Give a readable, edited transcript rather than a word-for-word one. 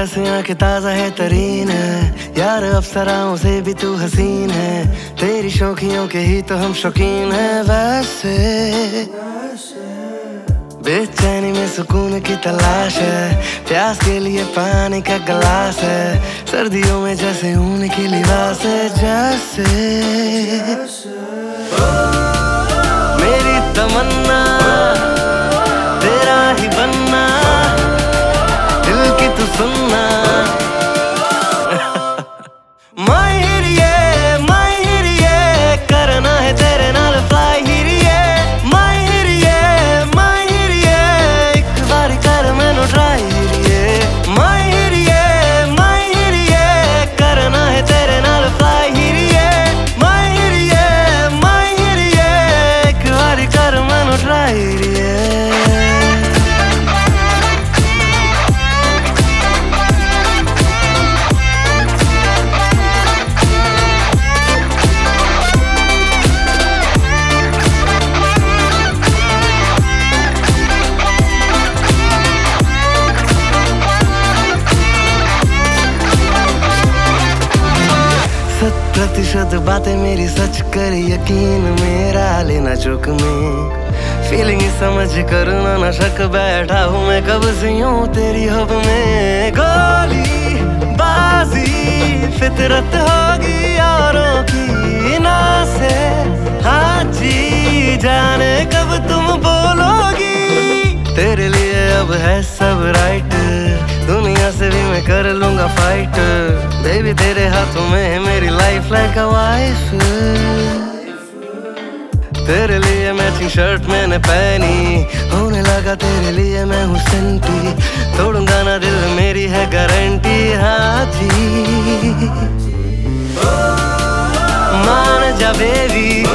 जैसे आंखें ताजा है तरीन है यार, अप्सराओं से भी तू हसीन है। तेरी शौकियों के ही तो हम शौकीन हैं। वैसे बेचैनी में सुकून की तलाश है, प्यास के लिए पानी का गिलास है। सर्दियों में जैसे ऊन की लिबास है, जैसे मेरी तमन्ना तेरा ही बनना, दिल की तू सुनना। माहिरिए करना है तेरे नाल फ्लाई हिरिए। माहिरिए एक बारी कर मैनू ट्राई हिरिए। माहिरिए करना है तेरे नाल फ्लाई हिरिए। माहिरिए एक बारी कर मैनू ट्राई हिरिए। प्रतिशत बातें मेरी सच कर यकीन मेरा लेना चुक में। फीलिंग समझ कर ना शक, बैठा हूँ मैं कब से यूं तेरी हब में। गोली बाजी फितरत होगी औरों की ना से, हाजी जाने कब तुम बोलोगी। तेरे लिए अब है सब राइट, दुनिया से भी मैं कर लूंगा फाइट। बेबी तेरे हाथों में है मेरी लाइफ लाइक अ वाइफ। तेरे लिए मैचिंग शर्ट मैंने पहनी, होने लगा तेरे लिए मैं हूँ सेंटी। तोड़ूंगा ना दिल मेरी है गारंटी, हाँ जी। मान जा बेबी